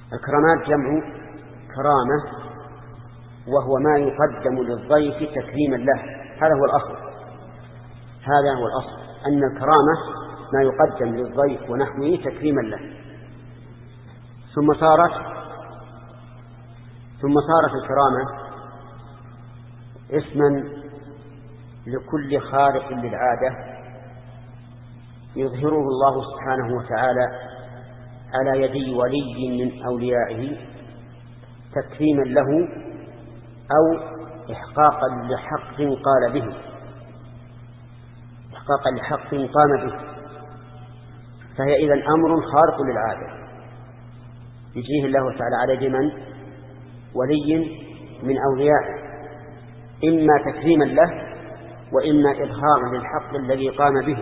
الكرامات جمع كرامة، وهو ما يقدم للضيف تكريما له. هذا هو الأصل، هذا هو الأصل، أن الكرامة ما يقدم للضيف ونحوه تكريما له. ثم صارت الكرامة اسما لكل خارق للعادة يظهره الله سبحانه وتعالى على يدي ولي من أوليائه تكريما له أو إحقاقا لحق قال به، إحقاقا لحق قام به. فهي إذن أمر خارق للعادة يجريه الله تعالى على يد من؟ ولي من أوليائه، إما تكريما له وإما إظهارا للحق الذي قام به.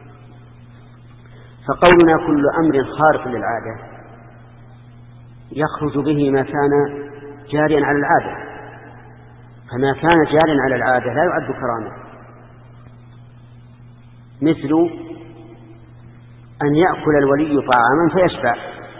فقولنا كل أمر خارق للعادة يخرج به ما كان جاريا على العادة، فما كان جاريا على العادة لا يعد كرامة، مثل أن يأكل الولي طعاما فيشبع.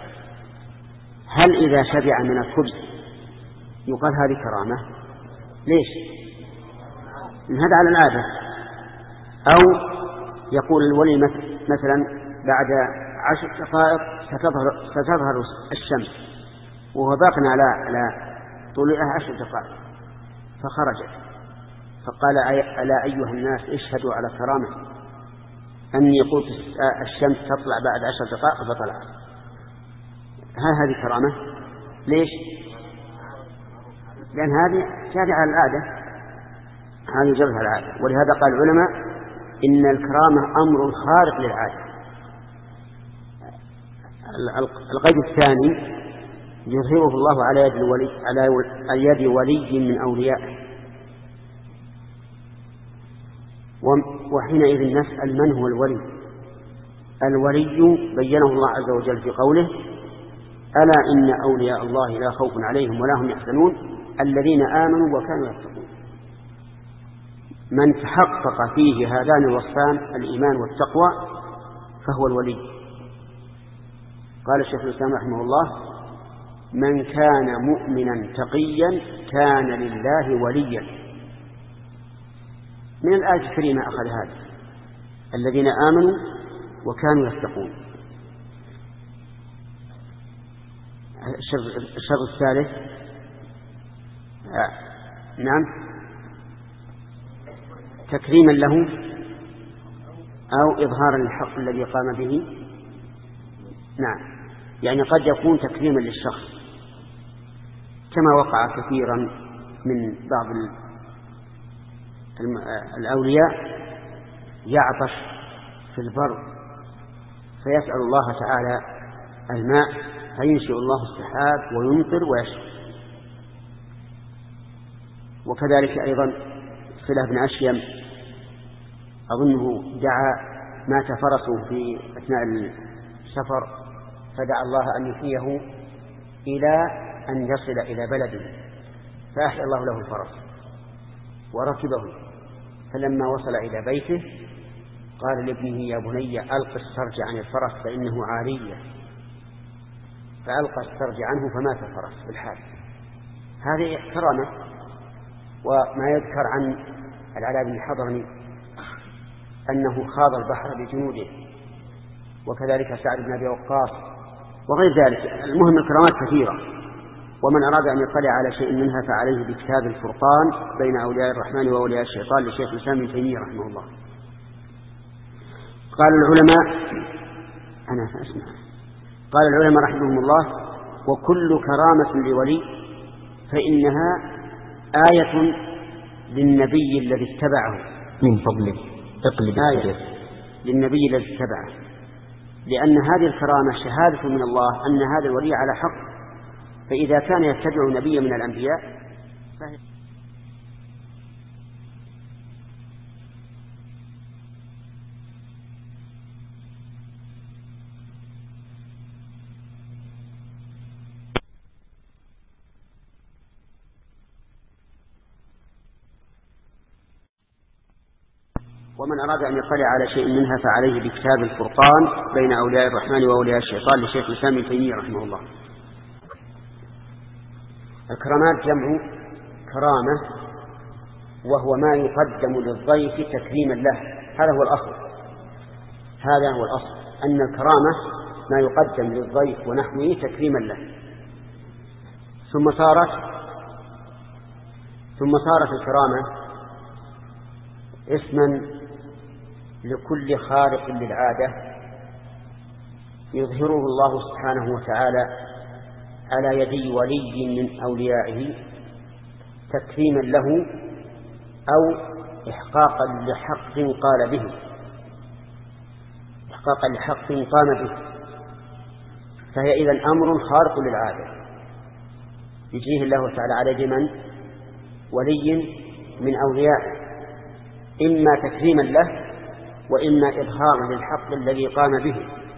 هل إذا شبع من الخبز يقال هذه كرامة؟ ليش؟ إن هذا على العادة. أو يقول الولي مثلا بعد 10 دقائق ستظهر الشمس، وهو باق على طلوعها 10 دقائق فخرجت، فقال ألا أيها الناس اشهدوا على كرامتي أني قلت الشمس تطلع بعد 10 دقائق فطلعت. هذه كرامة؟ ليش؟ لأن هذه جارية على العادة، هذه جارية على العادة. ولهذا قال العلماء إن الكرامة أمر خارق للعادة. القيد الثاني يظهره الله على يد ولي من أوليائه، وحينئذ نسأل من هو الولي؟ الولي بينه الله عز وجل في قوله ألا إن أولياء الله لا خوف عليهم ولا هم يحزنون الذين آمنوا وكانوا يتقون. من تحقق فيه هذان الوصفان الإيمان والتقوى فهو الولي. قال الشيخ الإسلام رحمه الله من كان مؤمنا تقيا كان لله وليا. من الآية الكريمة أخذ هذا الذين آمنوا وكانوا يتقون. الشر الثالث نعم تكريما له أو إظهارا للحق الذي قام به. نعم، يعني قد يكون تكريما للشخص كما وقع كثيرا من بعض الأولياء يعطش في البر فيسأل الله تعالى الماء فينشئ الله السحاب ويمطر ويشرب. وكذلك أيضا صلة بن أشيم أظنه دعا مات فرسه في أثناء السفر فدعا الله أن يحييه إلى أن يصل إلى بلده، فأحيا الله له الفرس وركبه، فلما وصل إلى بيته قال لابنه يا بني ألق السرج عن الفرس فإنه عارية، فألقى السرج عنه فمات الفرس بالحال. هذه كرامة. وما يذكر عن العلاء بن الحضرمي أنه خاض البحر بجنوده، وكذلك سعد بن أبي وقاص وغير ذلك. المهم الكرامات كثيرة، ومن أراد أن يطلع على شيء منها فعليه بكتاب الفرقان بين أولياء الرحمن وأولياء الشيطان لشيخ الإسلام ابن تيمية رحمه الله. قال العلماء رحمهم الله وكل كرامة لولي فإنها آية للنبي الذي اتبعه من فضله آية للنبي الذي اتبعه، لأن هذه الكرامة شهادة من الله أن هذا الولي على حق، فإذا كان يتبع نبيا من الأنبياء ومن أراد أن يطلع على شيء منها فعليه بكتاب الفرقان بين أولياء الرحمن وأولياء الشيطان لشيخ الإسلام ابن تيمية رحمه الله. الكرامات جمع كرامة، وهو ما يقدم للضيف تكريما له. هذا هو الأصل، هذا هو الأصل، أن الكرامة ما يقدم للضيف ونحوه تكريما له. ثم صارت الكرامة اسما لكل خارق للعادة يظهره الله سبحانه وتعالى على يدي ولي من أوليائه تكريما له أو إحقاقا لحق قال به، إحقاقا لحق قام به. فهي إذن أمر خارق للعادة يجيه الله تعالى على يد من؟ ولي من أوليائه، إما تكريما له وإما إظهارا للحق الذي قام به.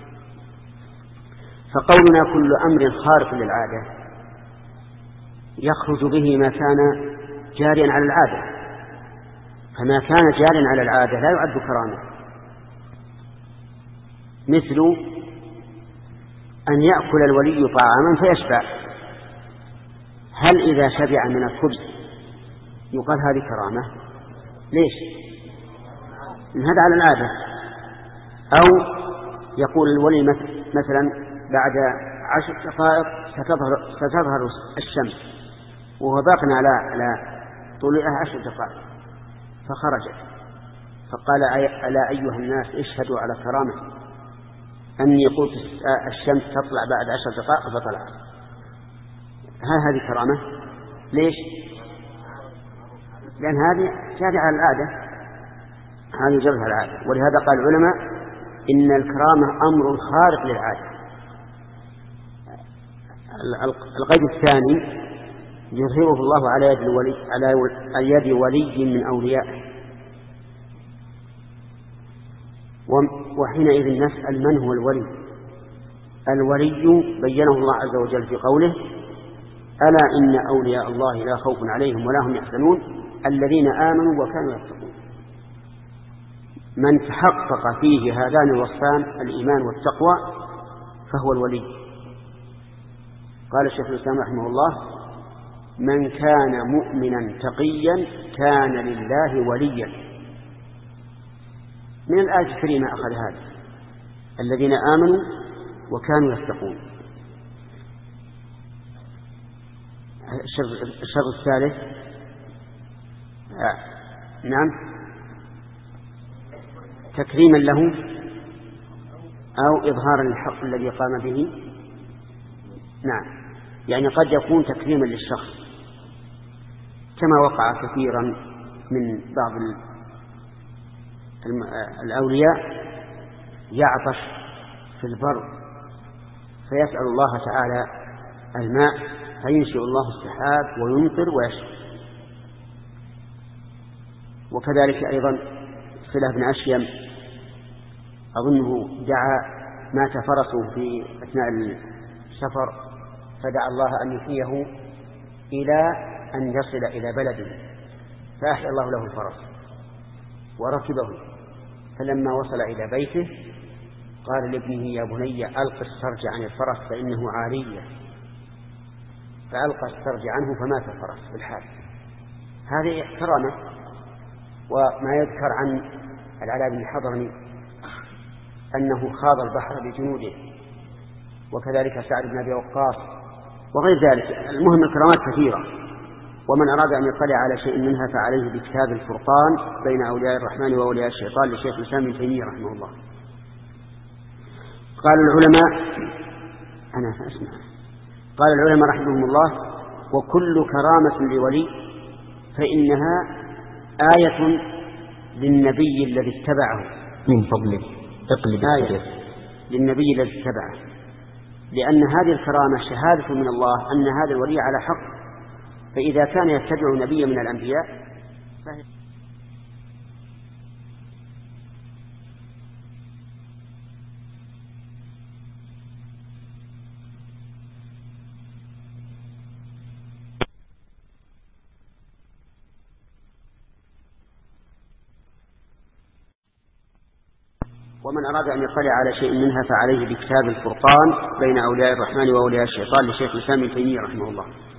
فقولنا كل أمر خارق للعادة يخرج به ما كان جاريا على العادة، فما كان جاريا على العادة لا يعد كرامة، مثل أن يأكل الولي طعاما فيشبع. هل إذا شبع من الخبز يقال هذه كرامة؟ ليش؟ هذا على العادة. أو يقول الولي مثلا بعد 10 دقائق ستظهر الشمس وهو باق على طلوعها 10 دقائق فخرجت، فقال ألا أيها الناس اشهدوا على كرامة أني قلت الشمس تطلع بعد 10 دقائق فطلعت. هذه كرامة. ليش؟ لأن هذه جارية على العادة، هذه جرت على العادة. ولهذا قال العلماء إن الكرامة أمر خارق للعادة. القيد الثاني يظهره الله على يد ولي من أوليائه، وحينئذ نسأل من هو الولي؟ الولي بينه الله عز وجل في قوله ألا إن أولياء الله لا خوف عليهم ولا هم يحزنون الذين آمنوا وكانوا يتقون. من تحقق فيه هذان الوصفان الإيمان والتقوى فهو الولي. قال الشيخ الإسلام رحمه الله من كان مؤمنا تقيا كان لله وليا. من الآية الكريمة أخذ هذا الذين آمنوا وكانوا يتقون. الشر الثالث نعم تكريما له أو إظهارا للحق الذي قام به. نعم، يعني قد يكون تكريما للشخص كما وقع كثيرا من بعض الأولياء يعطش في البر فيسأل الله تعالى الماء فينشئ الله السحاب ويمطر ويشرب. وكذلك أيضا صلة بن أشيم أظنه مات فرسه في أثناء السفر فدعا الله أن يحييه إلى أن يصل إلى بلده فأحيا الله له الفرس وركبه، فلما وصل إلى بيته قال لابنه يا بني ألق السرج عن الفرس فإنه عارية، فألقى السرج عنه فمات الفرس بالحال. هذه كرامة. وما يذكر عن العلاء بن الحضرمي أنه خاض البحر بجنوده، وكذلك سعد بن أبي وقاص وغير ذلك. المهم الكرامات كثيرة، ومن أراد أن يطلع على شيء منها فعليه بكتاب الفرقان بين أولياء الرحمن وأولياء الشيطان لشيخ الإسلام ابن تيمية رحمه الله. قال العلماء رحمهم الله وكل كرامة لولي فإنها آية للنبي الذي اتبعه من فضله آية للنبي الذي اتبعه، لأن هذه الكرامة شهادة من الله أن هذا الولي على حق، فإذا كان يتبع نبي من الأنبياء ومن أراد أن يطلع على شيء منها فعليه بكتاب الفرقان بين أولياء الرحمن وأولياء الشيطان لشيخ الإسلام ابن تيمية رحمه الله.